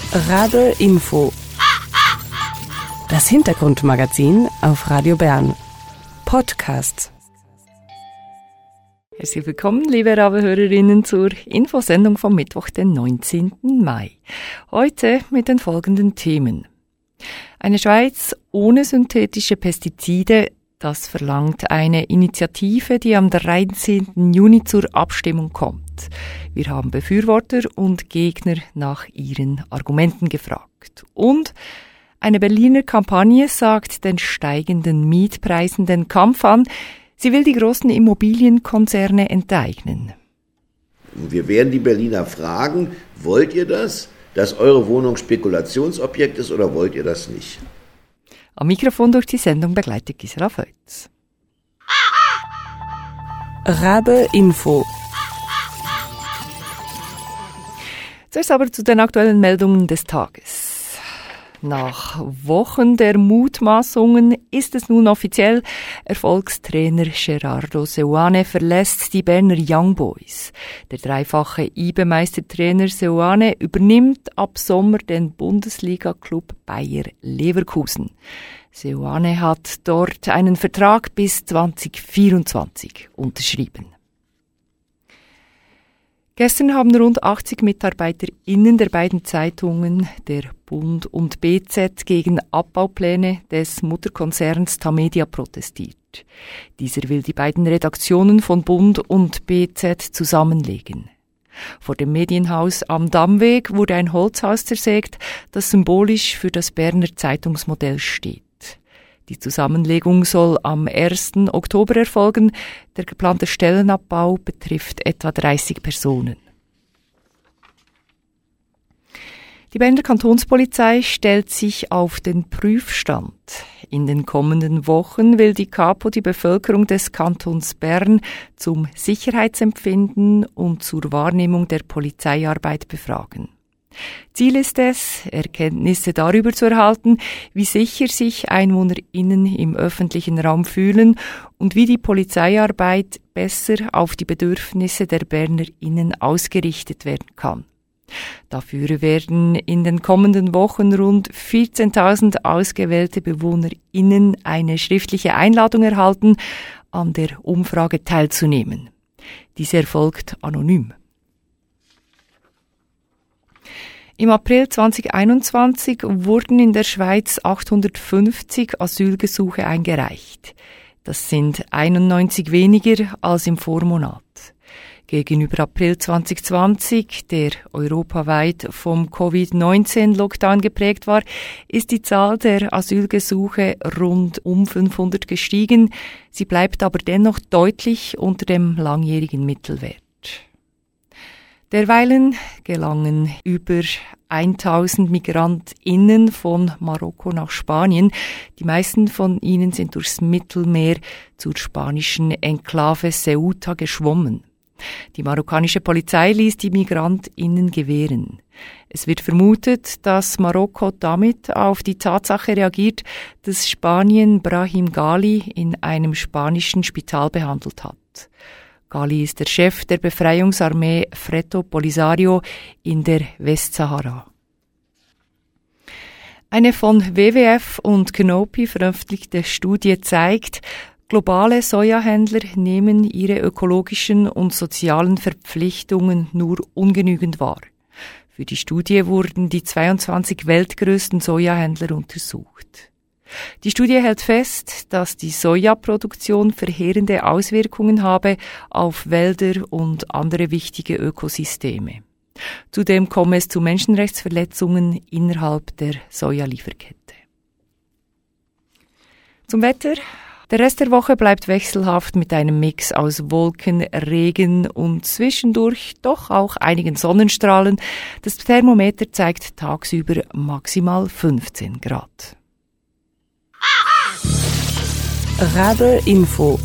Rabe Info. Das Hintergrundmagazin auf Radio Bern. Podcast. Herzlich willkommen, liebe Rabe-Hörerinnen, zur Infosendung vom Mittwoch, den 19. Mai. Heute mit den folgenden Themen. Eine Schweiz ohne synthetische Pestizide, das verlangt eine Initiative, die am 13. Juni zur Abstimmung kommt. Wir haben Befürworter und Gegner nach ihren Argumenten gefragt. Und eine Berliner Kampagne sagt den steigenden Mietpreisen den Kampf an. Sie will die großen Immobilienkonzerne enteignen. Wir werden die Berliner fragen, wollt ihr das, dass eure Wohnung Spekulationsobjekt ist, oder wollt ihr das nicht? Am Mikrofon durch die Sendung begleitet Gisela Feutz. Rabe Info. Zuerst aber zu den aktuellen Meldungen des Tages. Nach Wochen der Mutmaßungen ist es nun offiziell: Erfolgstrainer Gerardo Seoane verlässt die Berner Young Boys. Der dreifache IBE-Meistertrainer Seoane übernimmt ab Sommer den Bundesliga-Klub Bayer Leverkusen. Seoane hat dort einen Vertrag bis 2024 unterschrieben. Gestern haben rund 80 MitarbeiterInnen der beiden Zeitungen, der Bund und BZ, gegen Abbaupläne des Mutterkonzerns Tamedia protestiert. Dieser will die beiden Redaktionen von Bund und BZ zusammenlegen. Vor dem Medienhaus am Dammweg wurde ein Holzhaus zersägt, das symbolisch für das Berner Zeitungsmodell steht. Die Zusammenlegung soll am 1. Oktober erfolgen. Der geplante Stellenabbau betrifft etwa 30 Personen. Die Berner Kantonspolizei stellt sich auf den Prüfstand. In den kommenden Wochen will die Kapo die Bevölkerung des Kantons Bern zum Sicherheitsempfinden und zur Wahrnehmung der Polizeiarbeit befragen. Ziel ist es, Erkenntnisse darüber zu erhalten, wie sicher sich EinwohnerInnen im öffentlichen Raum fühlen und wie die Polizeiarbeit besser auf die Bedürfnisse der BernerInnen ausgerichtet werden kann. Dafür werden in den kommenden Wochen rund 14.000 ausgewählte BewohnerInnen eine schriftliche Einladung erhalten, an der Umfrage teilzunehmen. Diese erfolgt anonym. Im April 2021 wurden in der Schweiz 850 Asylgesuche eingereicht. Das sind 91 weniger als im Vormonat. Gegenüber April 2020, der europaweit vom Covid-19-Lockdown geprägt war, ist die Zahl der Asylgesuche rund um 500 gestiegen. Sie bleibt aber dennoch deutlich unter dem langjährigen Mittelwert. Derweilen gelangen über 1000 MigrantInnen von Marokko nach Spanien. Die meisten von ihnen sind durchs Mittelmeer zur spanischen Enklave Ceuta geschwommen. Die marokkanische Polizei ließ die MigrantInnen gewähren. Es wird vermutet, dass Marokko damit auf die Tatsache reagiert, dass Spanien Brahim Ghali in einem spanischen Spital behandelt hat. Ghali ist der Chef der Befreiungsarmee Freto Polisario in der Westsahara. Eine von WWF und Canopy veröffentlichte Studie zeigt, globale Sojahändler nehmen ihre ökologischen und sozialen Verpflichtungen nur ungenügend wahr. Für die Studie wurden die 22 weltgrößten Sojahändler untersucht. Die Studie hält fest, dass die Sojaproduktion verheerende Auswirkungen habe auf Wälder und andere wichtige Ökosysteme. Zudem komme es zu Menschenrechtsverletzungen innerhalb der Sojalieferkette. Zum Wetter. Der Rest der Woche bleibt wechselhaft mit einem Mix aus Wolken, Regen und zwischendurch doch auch einigen Sonnenstrahlen. Das Thermometer zeigt tagsüber maximal 15 Grad. Rabe Info.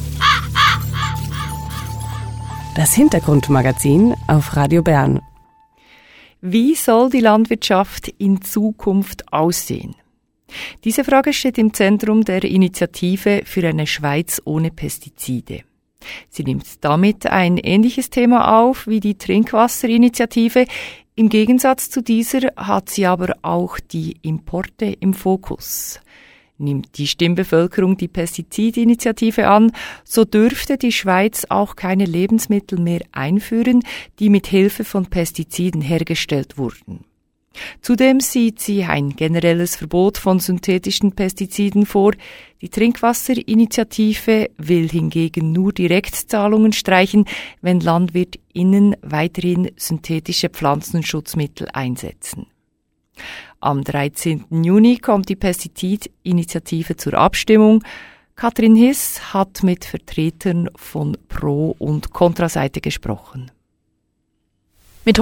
Das Hintergrundmagazin auf Radio Bern. Wie soll die Landwirtschaft in Zukunft aussehen? Diese Frage steht im Zentrum der Initiative für eine Schweiz ohne Pestizide. Sie nimmt damit ein ähnliches Thema auf wie die Trinkwasserinitiative. Im Gegensatz zu dieser hat sie aber auch die Importe im Fokus. Nimmt die Stimmbevölkerung die Pestizidinitiative an, so dürfte die Schweiz auch keine Lebensmittel mehr einführen, die mit Hilfe von Pestiziden hergestellt wurden. Zudem sieht sie ein generelles Verbot von synthetischen Pestiziden vor. Die Trinkwasserinitiative will hingegen nur Direktzahlungen streichen, wenn LandwirtInnen weiterhin synthetische Pflanzenschutzmittel einsetzen. Am 13. Juni kommt die Pestizidinitiative zur Abstimmung. Katrin Hiss hat mit Vertretern von Pro- und Kontraseite gesprochen. Mit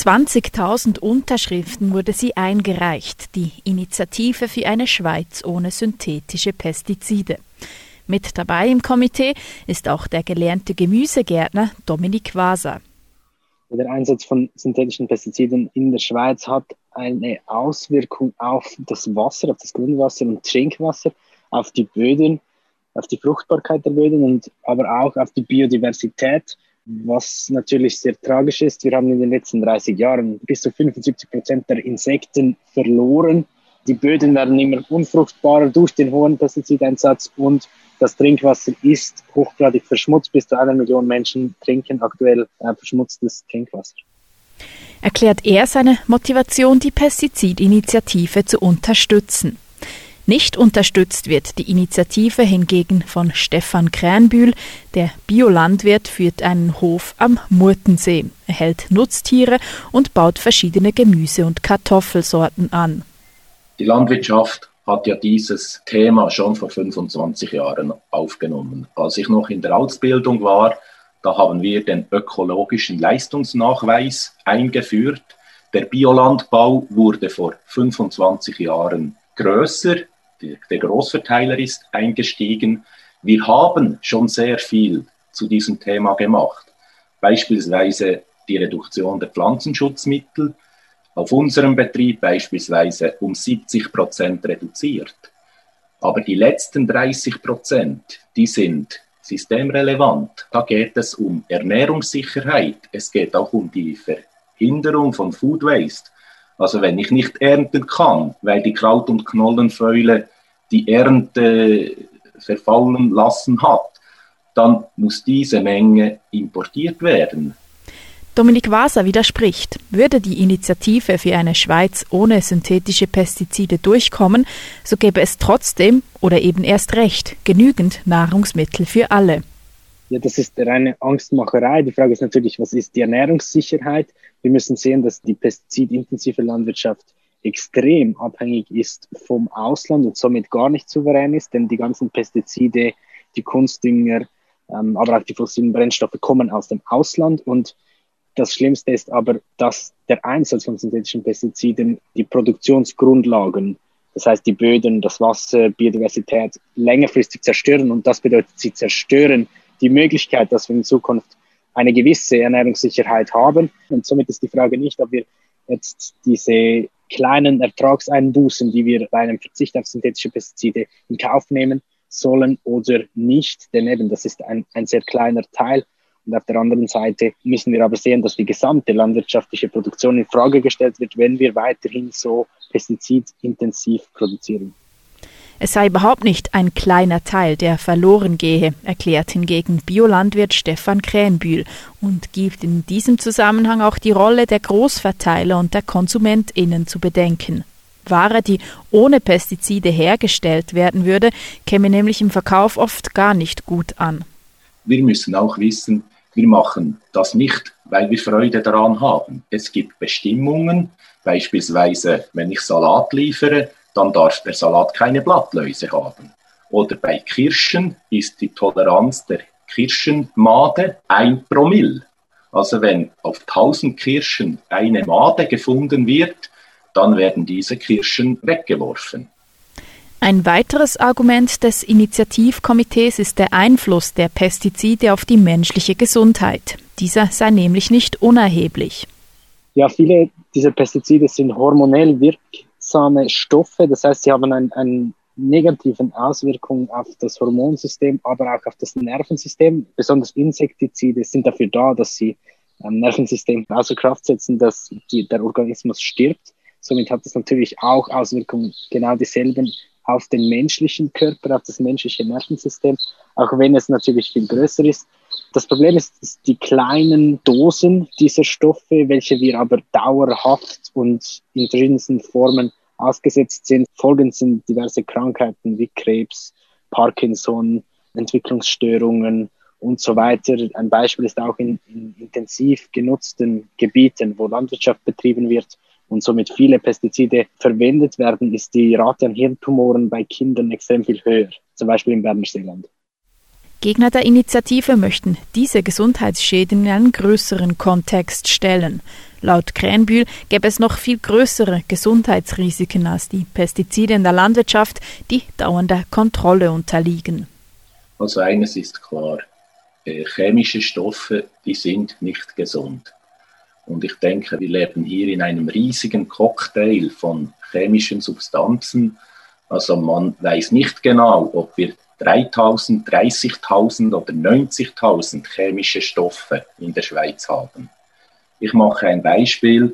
120.000 Unterschriften wurde sie eingereicht, die Initiative für eine Schweiz ohne synthetische Pestizide. Mit dabei im Komitee ist auch der gelernte Gemüsegärtner Dominik Waser. Der Einsatz von synthetischen Pestiziden in der Schweiz hat eine Auswirkung auf das Wasser, auf das Grundwasser und Trinkwasser, auf die Böden, auf die Fruchtbarkeit der Böden und aber auch auf die Biodiversität. Was natürlich sehr tragisch ist, wir haben in den letzten 30 Jahren bis zu 75% der Insekten verloren. Die Böden werden immer unfruchtbarer durch den hohen Pestizideinsatz und das Trinkwasser ist hochgradig verschmutzt. Bis zu 1 Million Menschen trinken aktuell verschmutztes Trinkwasser. Erklärt er seine Motivation, die Pestizidinitiative zu unterstützen. Nicht unterstützt wird die Initiative hingegen von Stefan Krähenbühl. Der Biolandwirt führt einen Hof am Murtensee. Er hält Nutztiere und baut verschiedene Gemüse- und Kartoffelsorten an. Die Landwirtschaft hat ja dieses Thema schon vor 25 Jahren aufgenommen. Als ich noch in der Ausbildung war, da haben wir den ökologischen Leistungsnachweis eingeführt. Der Biolandbau wurde vor 25 Jahren größer. Der Großverteiler ist eingestiegen. Wir haben schon sehr viel zu diesem Thema gemacht. Beispielsweise die Reduktion der Pflanzenschutzmittel. Auf unserem Betrieb beispielsweise um 70% reduziert. Aber die letzten 30%, die sind systemrelevant. Da geht es um Ernährungssicherheit. Es geht auch um die Verhinderung von Food Waste. Also wenn ich nicht ernten kann, weil die Kraut- und Knollenfäule die Ernte verfaulen lassen hat, dann muss diese Menge importiert werden. Dominik Waser widerspricht. Würde die Initiative für eine Schweiz ohne synthetische Pestizide durchkommen, so gäbe es trotzdem oder eben erst recht genügend Nahrungsmittel für alle. Ja, das ist reine Angstmacherei. Die Frage ist natürlich, was ist die Ernährungssicherheit? Wir müssen sehen, dass die pestizidintensive Landwirtschaft extrem abhängig ist vom Ausland und somit gar nicht souverän ist, denn die ganzen Pestizide, die Kunstdünger, aber auch die fossilen Brennstoffe kommen aus dem Ausland. Und das Schlimmste ist aber, dass der Einsatz von synthetischen Pestiziden die Produktionsgrundlagen, das heißt die Böden, das Wasser, Biodiversität, längerfristig zerstören. Und das bedeutet, sie zerstören die Möglichkeit, dass wir in Zukunft eine gewisse Ernährungssicherheit haben. Und somit ist die Frage nicht, ob wir jetzt diese kleinen Ertragseinbußen, die wir bei einem Verzicht auf synthetische Pestizide in Kauf nehmen sollen oder nicht. Denn eben, das ist ein sehr kleiner Teil. Und auf der anderen Seite müssen wir aber sehen, dass die gesamte landwirtschaftliche Produktion in Frage gestellt wird, wenn wir weiterhin so pestizidintensiv produzieren. Es sei überhaupt nicht ein kleiner Teil, der verloren gehe, erklärt hingegen Biolandwirt Stefan Krähenbühl und gibt in diesem Zusammenhang auch die Rolle der Großverteiler und der KonsumentInnen zu bedenken. Ware, die ohne Pestizide hergestellt werden würde, käme nämlich im Verkauf oft gar nicht gut an. Wir müssen auch wissen, wir machen das nicht, weil wir Freude daran haben. Es gibt Bestimmungen, beispielsweise wenn ich Salat liefere, dann darf der Salat keine Blattläuse haben. Oder bei Kirschen ist die Toleranz der Kirschenmade 1 Promille. Also wenn auf 1000 Kirschen eine Made gefunden wird, dann werden diese Kirschen weggeworfen. Ein weiteres Argument des Initiativkomitees ist der Einfluss der Pestizide auf die menschliche Gesundheit. Dieser sei nämlich nicht unerheblich. Ja, viele dieser Pestizide sind hormonell wirksame Stoffe. Das heißt, sie haben einen negativen Auswirkung auf das Hormonsystem, aber auch auf das Nervensystem. Besonders Insektizide sind dafür da, dass sie Nervensystem außer Kraft setzen, dass der Organismus stirbt. Somit hat es natürlich auch Auswirkungen, genau dieselben auf den menschlichen Körper, auf das menschliche Nervensystem, auch wenn es natürlich viel größer ist. Das Problem ist die kleinen Dosen dieser Stoffe, welche wir aber dauerhaft und in verschiedensten Formen ausgesetzt sind. Folgen sind diverse Krankheiten wie Krebs, Parkinson, Entwicklungsstörungen und so weiter. Ein Beispiel ist auch in intensiv genutzten Gebieten, wo Landwirtschaft betrieben wird und somit viele Pestizide verwendet werden, ist die Rate an Hirntumoren bei Kindern extrem viel höher, zum Beispiel im Berner Seeland. Gegner der Initiative möchten diese Gesundheitsschäden in einen größeren Kontext stellen. Laut Krähenbühl gäbe es noch viel größere Gesundheitsrisiken als die Pestizide in der Landwirtschaft, die dauernder Kontrolle unterliegen. Also eines ist klar, chemische Stoffe, die sind nicht gesund. Und ich denke, wir leben hier in einem riesigen Cocktail von chemischen Substanzen. Also man weiß nicht genau, ob wir 3.000, 30.000 oder 90.000 chemische Stoffe in der Schweiz haben. Ich mache ein Beispiel.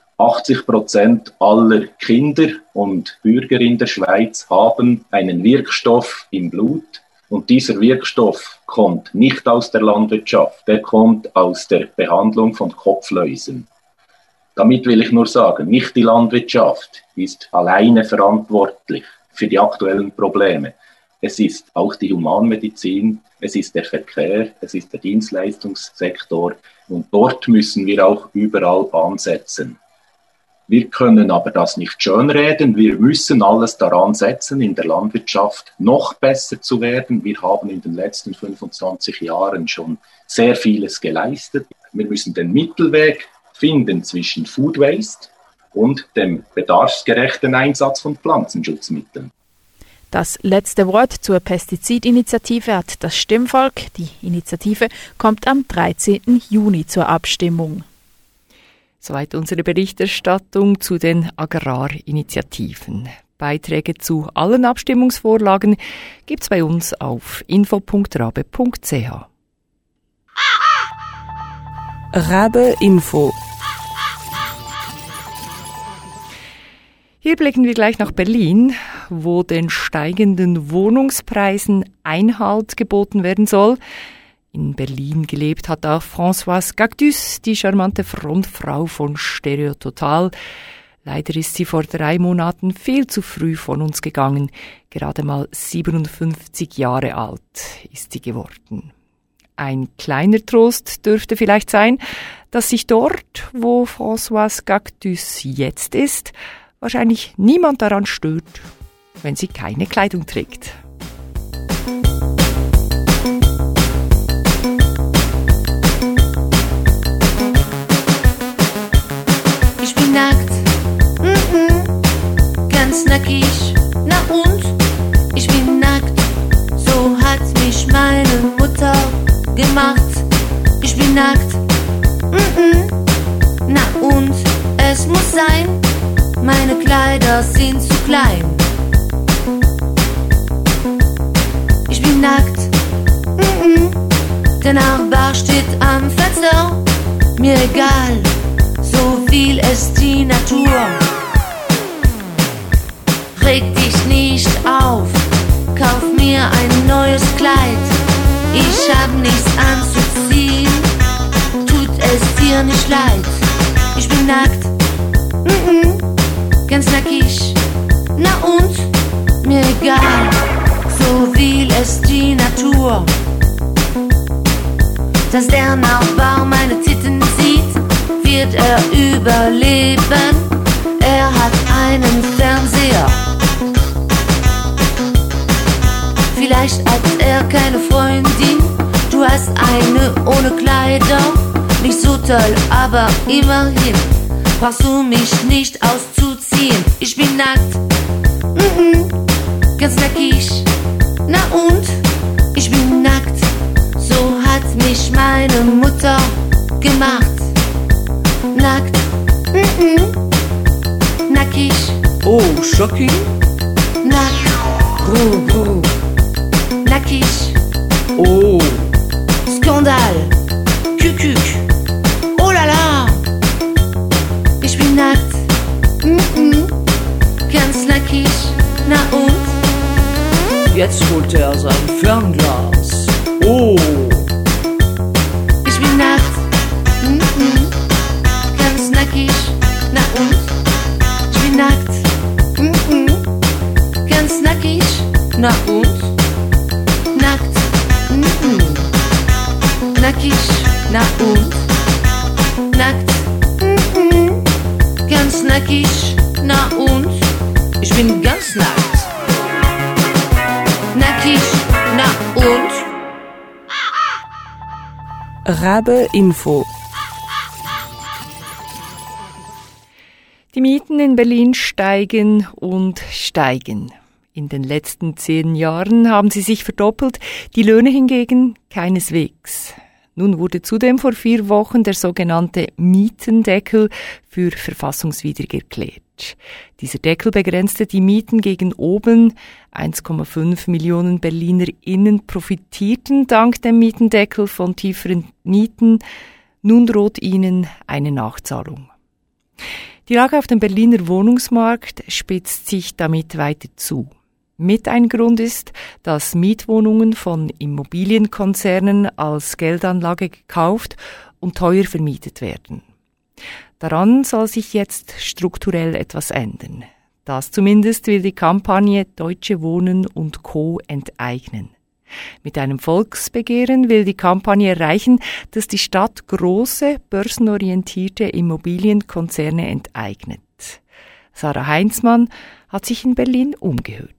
80% aller Kinder und Bürger in der Schweiz haben einen Wirkstoff im Blut. Und dieser Wirkstoff kommt nicht aus der Landwirtschaft, der kommt aus der Behandlung von Kopfläusen. Damit will ich nur sagen, nicht die Landwirtschaft ist alleine verantwortlich für die aktuellen Probleme. Es ist auch die Humanmedizin, es ist der Verkehr, es ist der Dienstleistungssektor und dort müssen wir auch überall ansetzen. Wir können aber das nicht schönreden, wir müssen alles daran setzen, in der Landwirtschaft noch besser zu werden. Wir haben in den letzten 25 Jahren schon sehr vieles geleistet. Wir müssen den Mittelweg finden zwischen Food Waste und dem bedarfsgerechten Einsatz von Pflanzenschutzmitteln. Das letzte Wort zur Pestizidinitiative hat das Stimmvolk. Die Initiative kommt am 13. Juni zur Abstimmung. Soweit unsere Berichterstattung zu den Agrarinitiativen. Beiträge zu allen Abstimmungsvorlagen gibt's bei uns auf info.rabe.ch. Rabe Info. Hier blicken wir gleich nach Berlin, wo den steigenden Wohnungspreisen Einhalt geboten werden soll. In Berlin gelebt hat auch Françoise Cactus, die charmante Frontfrau von Stereo Total. Leider ist sie vor 3 Monaten viel zu früh von uns gegangen. Gerade mal 57 Jahre alt ist sie geworden. Ein kleiner Trost dürfte vielleicht sein, dass sich dort, wo Françoise Cactus jetzt ist, wahrscheinlich niemand daran stört, wenn sie keine Kleidung trägt. Ich bin nackt, ganz nackig, na und? Ich bin nackt, so hat mich meine Mutter gemacht. Ich bin nackt, na und? Es muss sein, meine Kleider sind zu klein. Ich bin nackt, der Nachbar steht am Fenster. Mir egal, so viel ist die Natur. Reg dich nicht auf, kauf mir ein neues Kleid. Ich hab nichts anzuziehen, tut es dir nicht leid. Ich bin nackt, ganz nackig, na und? Mir egal, so viel ist die Natur. Dass der Nachbar meine Titten sieht, wird er überleben. Er hat einen Fernseher. Vielleicht hat er keine Freundin, du hast eine ohne Kleider. Nicht so toll, aber immerhin brauchst du mich nicht auszuziehen. Ich bin nackt, ganz nackig, na und? Ich bin nackt, so hat mich meine Mutter gemacht. Nackt, nackig. Oh, shocking. Nackt, nackig. Oh. Skandal, Kükük. jetzt holt er sein Fernglas. Oh! Ich bin nackt, ganz nackig, na und? Ich bin nackt, ganz nackig, na und? Nackt, nackig, na und? Nackt, ganz nackig, na und? Ich bin ganz nackt. Nackig, na und? Rabe Info. Die Mieten in Berlin steigen und steigen. In den letzten 10 Jahren haben sie sich verdoppelt, die Löhne hingegen keineswegs. Nun wurde zudem vor 4 Wochen der sogenannte Mietendeckel für verfassungswidrig erklärt. Dieser Deckel begrenzte die Mieten gegen oben. 1,5 Millionen BerlinerInnen profitierten dank dem Mietendeckel von tieferen Mieten. Nun droht ihnen eine Nachzahlung. Die Lage auf dem Berliner Wohnungsmarkt spitzt sich damit weiter zu. Mit ein Grund ist, dass Mietwohnungen von Immobilienkonzernen als Geldanlage gekauft und teuer vermietet werden. Daran soll sich jetzt strukturell etwas ändern. Das zumindest will die Kampagne Deutsche Wohnen und Co. enteignen. Mit einem Volksbegehren will die Kampagne erreichen, dass die Stadt große, börsenorientierte Immobilienkonzerne enteignet. Sarah Heinzmann hat sich in Berlin umgehört.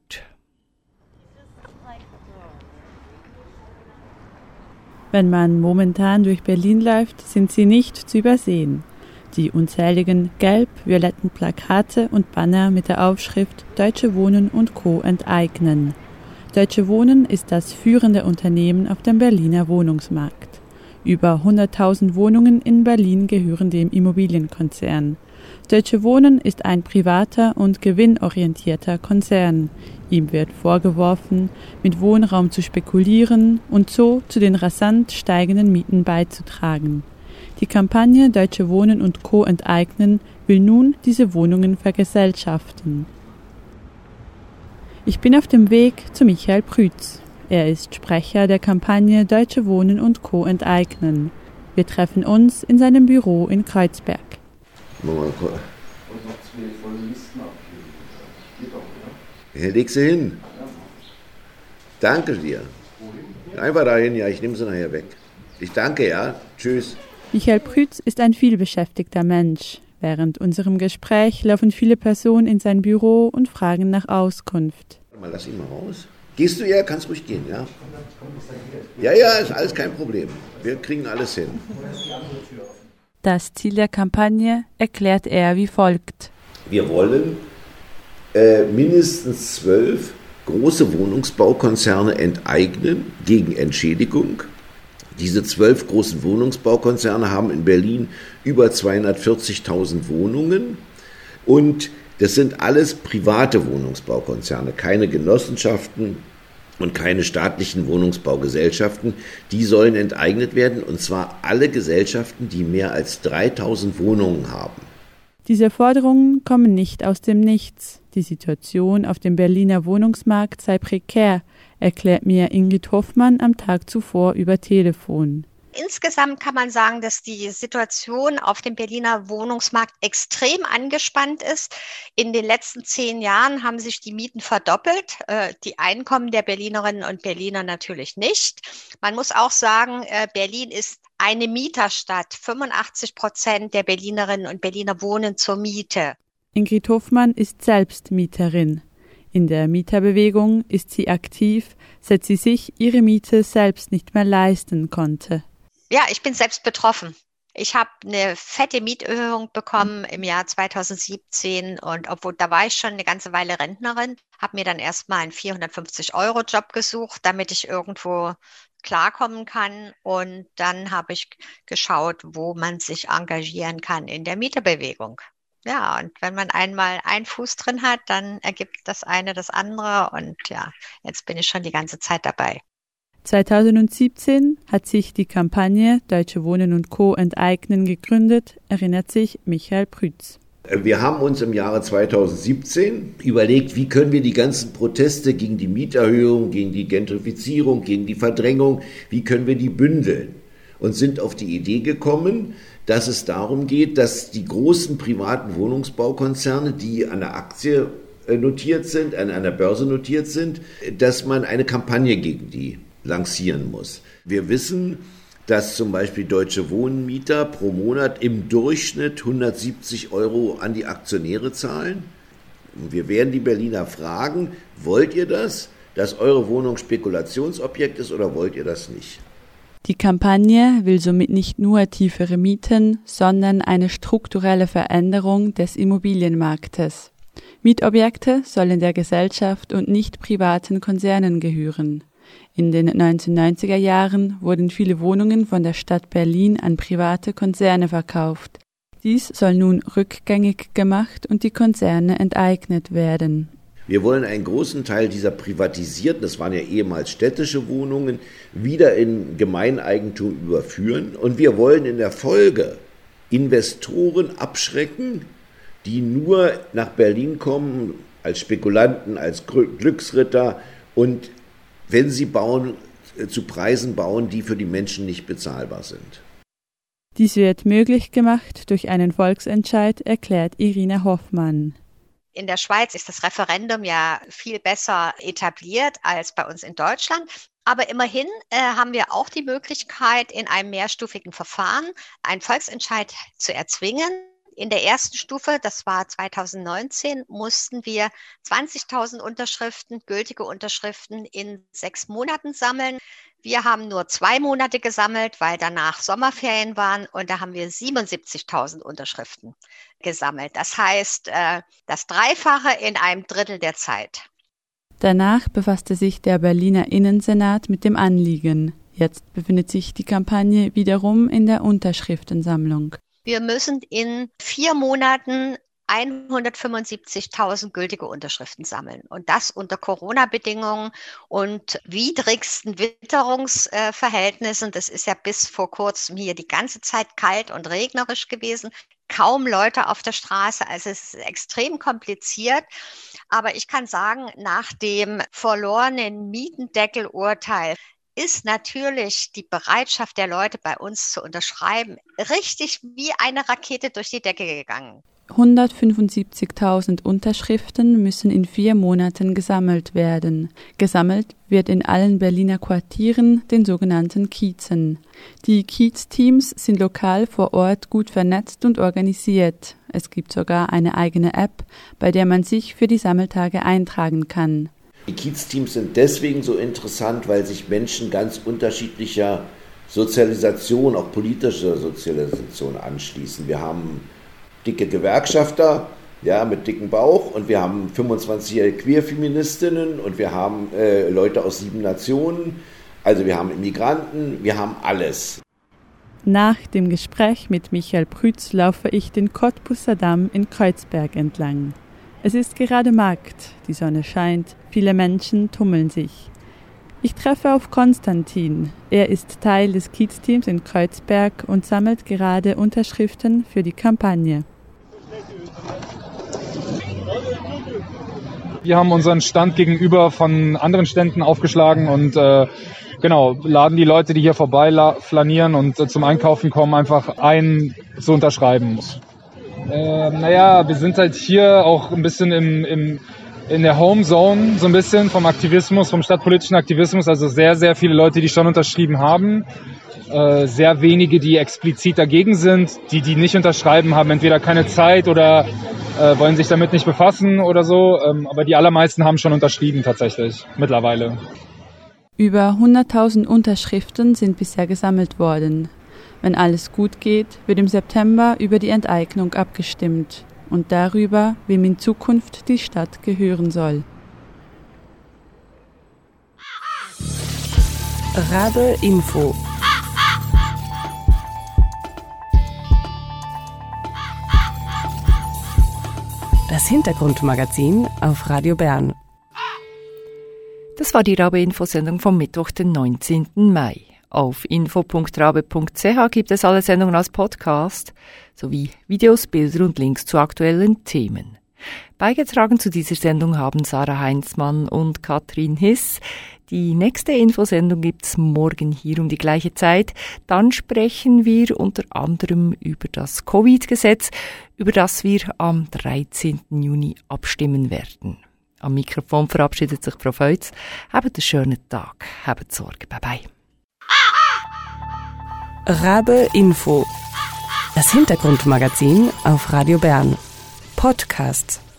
Wenn man momentan durch Berlin läuft, sind sie nicht zu übersehen. Die unzähligen gelb-violetten Plakate und Banner mit der Aufschrift Deutsche Wohnen und Co. enteignen. Deutsche Wohnen ist das führende Unternehmen auf dem Berliner Wohnungsmarkt. Über 100.000 Wohnungen in Berlin gehören dem Immobilienkonzern. Deutsche Wohnen ist ein privater und gewinnorientierter Konzern. Ihm wird vorgeworfen, mit Wohnraum zu spekulieren und so zu den rasant steigenden Mieten beizutragen. Die Kampagne Deutsche Wohnen und Co. enteignen will nun diese Wohnungen vergesellschaften. Ich bin auf dem Weg zu Michael Prütz. Er ist Sprecher der Kampagne Deutsche Wohnen und Co. enteignen. Wir treffen uns in seinem Büro in Kreuzberg. Leg sie hin. Danke dir. Einfach dahin, ja, ich nehme sie nachher weg. Ich danke, ja. Tschüss. Michael Prütz ist ein vielbeschäftigter Mensch. Während unserem Gespräch laufen viele Personen in sein Büro und fragen nach Auskunft. Lass ihn mal raus. Gehst du ja, kannst ruhig gehen, ja? Ja, ist alles kein Problem. Wir kriegen alles hin. Das Ziel der Kampagne erklärt er wie folgt. Wir wollen mindestens 12 große Wohnungsbaukonzerne enteignen gegen Entschädigung. Diese 12 großen Wohnungsbaukonzerne haben in Berlin über 240.000 Wohnungen und das sind alles private Wohnungsbaukonzerne, keine Genossenschaften und keine staatlichen Wohnungsbaugesellschaften. Die sollen enteignet werden und zwar alle Gesellschaften, die mehr als 3.000 Wohnungen haben. Diese Forderungen kommen nicht aus dem Nichts. Die Situation auf dem Berliner Wohnungsmarkt sei prekär, erklärt mir Ingrid Hoffmann am Tag zuvor über Telefon. Insgesamt kann man sagen, dass die Situation auf dem Berliner Wohnungsmarkt extrem angespannt ist. In den letzten 10 Jahren haben sich die Mieten verdoppelt, die Einkommen der Berlinerinnen und Berliner natürlich nicht. Man muss auch sagen, Berlin ist eine Mieterstadt. 85% der Berlinerinnen und Berliner wohnen zur Miete. Ingrid Hoffmann ist selbst Mieterin. In der Mieterbewegung ist sie aktiv, seit sie sich ihre Miete selbst nicht mehr leisten konnte. Ja, ich bin selbst betroffen. Ich habe eine fette Mieterhöhung bekommen im Jahr 2017 und obwohl da war ich schon eine ganze Weile Rentnerin, habe mir dann erstmal einen 450-Euro-Job gesucht, damit ich irgendwo klarkommen kann. Und dann habe ich geschaut, wo man sich engagieren kann in der Mieterbewegung. Ja, und wenn man einmal einen Fuß drin hat, dann ergibt das eine das andere. Und ja, jetzt bin ich schon die ganze Zeit dabei. 2017 hat sich die Kampagne Deutsche Wohnen und Co. enteignen gegründet, erinnert sich Michael Prütz. Wir haben uns im Jahre 2017 überlegt, wie können wir die ganzen Proteste gegen die Mieterhöhung, gegen die Gentrifizierung, gegen die Verdrängung, wie können wir die bündeln? Und sind auf die Idee gekommen, dass es darum geht, dass die großen privaten Wohnungsbaukonzerne, die an der Aktie notiert sind, an einer Börse notiert sind, dass man eine Kampagne gegen die lancieren muss. Wir wissen, dass zum Beispiel Deutsche Wohnmieter pro Monat im Durchschnitt 170 € an die Aktionäre zahlen. Und wir werden die Berliner fragen, wollt ihr das, dass eure Wohnung Spekulationsobjekt ist oder wollt ihr das nicht? Die Kampagne will somit nicht nur tiefere Mieten, sondern eine strukturelle Veränderung des Immobilienmarktes. Mietobjekte sollen der Gesellschaft und nicht privaten Konzernen gehören. In den 1990er Jahren wurden viele Wohnungen von der Stadt Berlin an private Konzerne verkauft. Dies soll nun rückgängig gemacht und die Konzerne enteignet werden. Wir wollen einen großen Teil dieser privatisierten, das waren ja ehemals städtische Wohnungen, wieder in Gemeineigentum überführen. Und wir wollen in der Folge Investoren abschrecken, die nur nach Berlin kommen als Spekulanten, als Glücksritter und wenn sie bauen, zu Preisen bauen, die für die Menschen nicht bezahlbar sind. Dies wird möglich gemacht durch einen Volksentscheid, erklärt Irina Hoffmann. In der Schweiz ist das Referendum ja viel besser etabliert als bei uns in Deutschland. Aber immerhin haben wir auch die Möglichkeit, in einem mehrstufigen Verfahren einen Volksentscheid zu erzwingen. In der ersten Stufe, das war 2019, mussten wir 20.000 Unterschriften, gültige Unterschriften in 6 Monaten sammeln. Wir haben nur 2 Monate gesammelt, weil danach Sommerferien waren und da haben wir 77.000 Unterschriften gesammelt. Das heißt, das Dreifache in einem Drittel der Zeit. Danach befasste sich der Berliner Innensenat mit dem Anliegen. Jetzt befindet sich die Kampagne wiederum in der Unterschriftensammlung. Wir müssen in 4 Monaten 175.000 gültige Unterschriften sammeln. Und das unter Corona-Bedingungen und widrigsten Witterungsverhältnissen. Das ist ja bis vor kurzem hier die ganze Zeit kalt und regnerisch gewesen. Kaum Leute auf der Straße. Also es ist extrem kompliziert. Aber ich kann sagen, nach dem verlorenen Mietendeckelurteil ist natürlich die Bereitschaft der Leute bei uns zu unterschreiben richtig wie eine Rakete durch die Decke gegangen. 175.000 Unterschriften müssen in 4 Monaten gesammelt werden. Gesammelt wird in allen Berliner Quartieren, den sogenannten Kiezen. Die Kiez-Teams sind lokal vor Ort gut vernetzt und organisiert. Es gibt sogar eine eigene App, bei der man sich für die Sammeltage eintragen kann. Die Kiez-Teams sind deswegen so interessant, weil sich Menschen ganz unterschiedlicher Sozialisation, auch politischer Sozialisation anschließen. Wir haben dicke Gewerkschafter, ja, mit dicken Bauch und wir haben 25-jährige Queerfeministinnen und wir haben Leute aus 7 Nationen, also wir haben Immigranten, wir haben alles. Nach dem Gespräch mit Michael Prütz laufe ich den Cottbusser Damm in Kreuzberg entlang. Es ist gerade Markt, die Sonne scheint, viele Menschen tummeln sich. Ich treffe auf Konstantin. Er ist Teil des Kiez-Teams in Kreuzberg und sammelt gerade Unterschriften für die Kampagne. Wir haben unseren Stand gegenüber von anderen Ständen aufgeschlagen und laden die Leute, die hier vorbei flanieren und zum Einkaufen kommen, einfach ein, zu unterschreiben. Wir sind halt hier auch ein bisschen in der Homezone, so ein bisschen vom Aktivismus, vom stadtpolitischen Aktivismus. Also sehr, sehr viele Leute, die schon unterschrieben haben. Sehr wenige, die explizit dagegen sind. Die nicht unterschreiben, haben entweder keine Zeit oder wollen sich damit nicht befassen oder so. Aber die allermeisten haben schon unterschrieben tatsächlich mittlerweile. Über 100.000 Unterschriften sind bisher gesammelt worden. Wenn alles gut geht, wird im September über die Enteignung abgestimmt und darüber, wem in Zukunft die Stadt gehören soll. Rabe Info. Das Hintergrundmagazin auf Radio Bern. Das war die Rabe-Info-Sendung vom Mittwoch, den 19. Mai. Auf info.rabe.ch gibt es alle Sendungen als Podcast sowie Videos, Bilder und Links zu aktuellen Themen. Beigetragen zu dieser Sendung haben Sarah Heinzmann und Katrin Hiss. Die nächste Infosendung gibt's morgen hier um die gleiche Zeit. Dann sprechen wir unter anderem über das Covid-Gesetz, über das wir am 13. Juni abstimmen werden. Am Mikrofon verabschiedet sich Frau Feutz. Habt einen schönen Tag. Habt Sorge. Bye bye. Rabe Info. Das Hintergrundmagazin auf Radio Bern. Podcasts.